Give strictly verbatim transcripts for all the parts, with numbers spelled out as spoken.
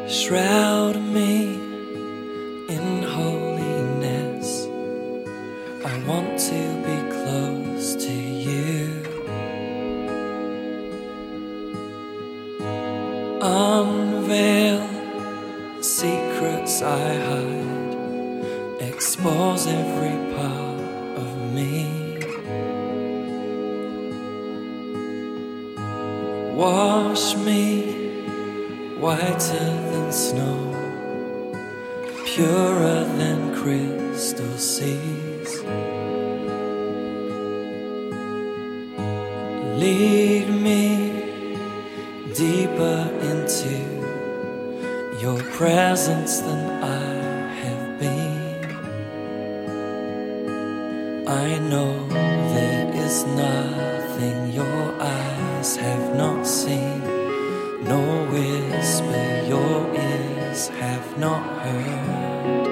Shroud me in holiness. I want to be close to you. Unveil secrets I hide. Expose every part of me. Wash me whiter than snow, purer than crystal seas. Lead me deeper into your presence than I have been. I know there is nothing your eyes have not seen, no whisper your ears have not heard,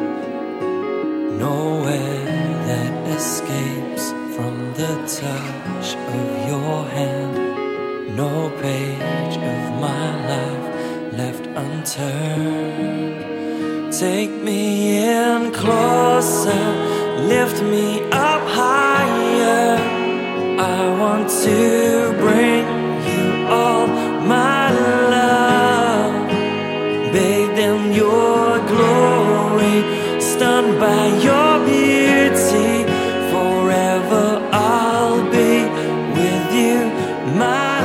nowhere that escapes from the touch of your hand, no page of my life left unturned. Take me in closer, lift me up higher. I want to bring you all my love, bathed in your glory, stunned by your beauty. Forever I'll be with you, my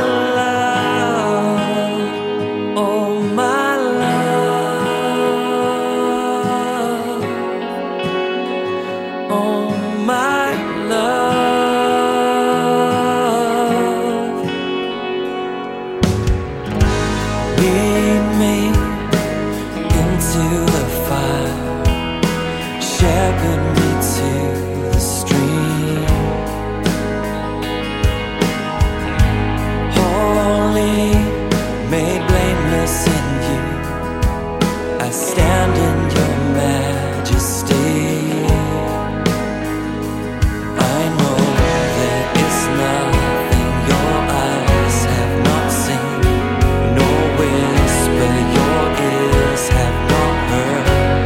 love, oh my love, oh my love. Lead me into the fire, shepherd me to the stream. Holy, made blameless in you, I stand in your majesty. I know there is nothing your eyes have not seen, no whisper your ears have not heard,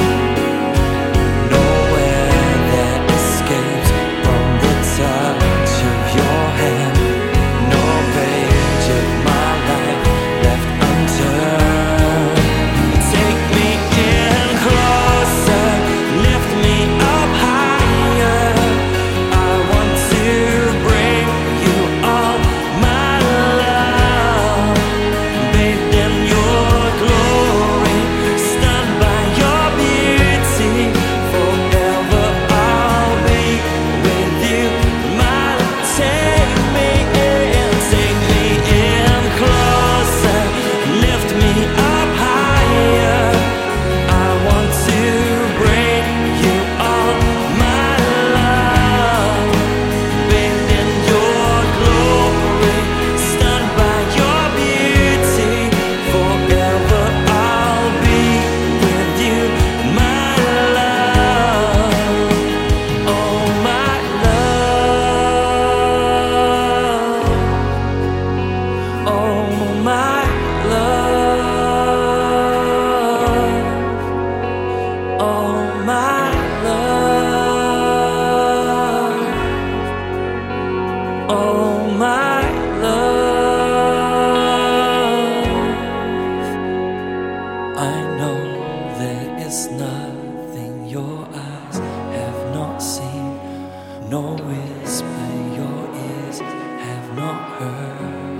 nowhere that escapes from the touch of your hand, no page of my life left unturned. Take me in closer, lift me up higher. I want to bring you all my love, bathed in your glory, stunned by your beauty. Forever I'll be with you, my love. Take me in, take me in closer, lift me up higher. I want to bring you all my love, bathed in your glory, stunned by your beauty. Forever I'll be with you, my love, oh my love, oh my love, oh my love, oh my love. I know there is nothing your eyes have not seen, no whisper your ears have not heard,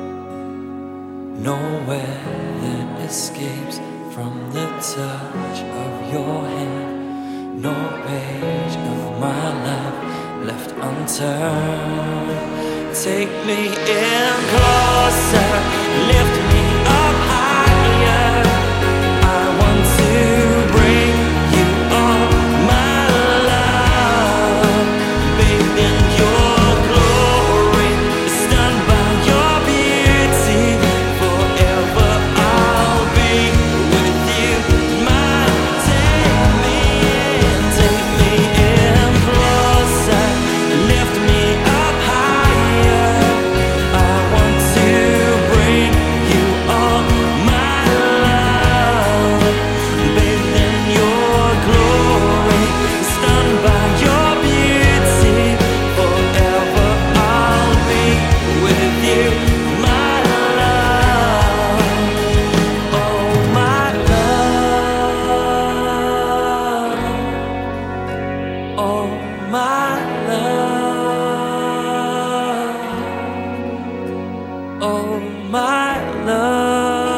nowhere that escapes from the touch of your hand, no page of my life left unturned. Take me in closer, lift me up higher. I want to bring you all my love, bathed in your glory, stunned by your beauty. Forever I'll be with you, my. Take me in, take me in closer, lift me up higher. I want to bring my love.